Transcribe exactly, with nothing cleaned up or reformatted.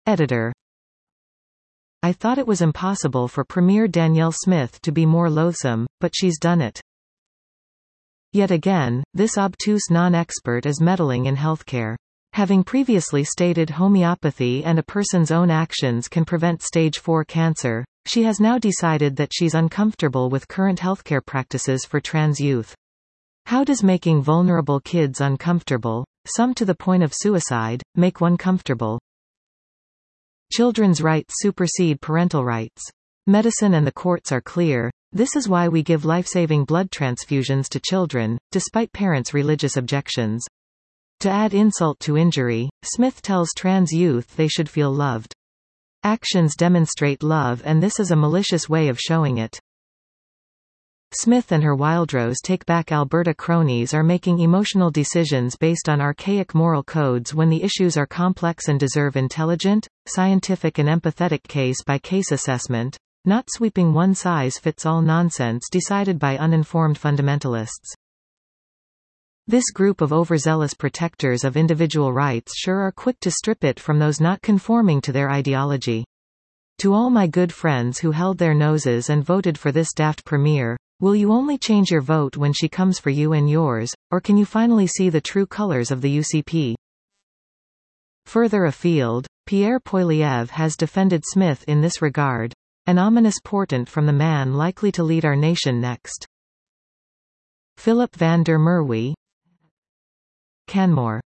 Editor. I thought it was impossible for Premier Danielle Smith to be more loathsome, but she's done it. Yet again, this obtuse non-expert is meddling in healthcare. Having previously stated homeopathy and a person's own actions can prevent stage four cancer, she has now decided that she's uncomfortable with current healthcare practices for trans youth. How does making vulnerable kids uncomfortable, some to the point of suicide, make one comfortable? Children's rights supersede parental rights. Medicine and the courts are clear. This is why we give life-saving blood transfusions to children, despite parents' religious objections. To add insult to injury, Smith tells trans youth they should feel loved. Actions demonstrate love, and this is a malicious way of showing it. Smith and her Wildrose Take Back Alberta cronies are making emotional decisions based on archaic moral codes when the issues are complex and deserve intelligent, scientific and empathetic case-by-case assessment, not sweeping one-size-fits-all nonsense decided by uninformed fundamentalists. This group of overzealous protectors of individual rights sure are quick to strip it from those not conforming to their ideology. To all my good friends who held their noses and voted for this daft premier, will you only change your vote when she comes for you and yours, or can you finally see the true colors of the U C P? Further afield, Pierre Poilievre has defended Smith in this regard, an ominous portent from the man likely to lead our nation next. Philip van der Merwe, Canmore.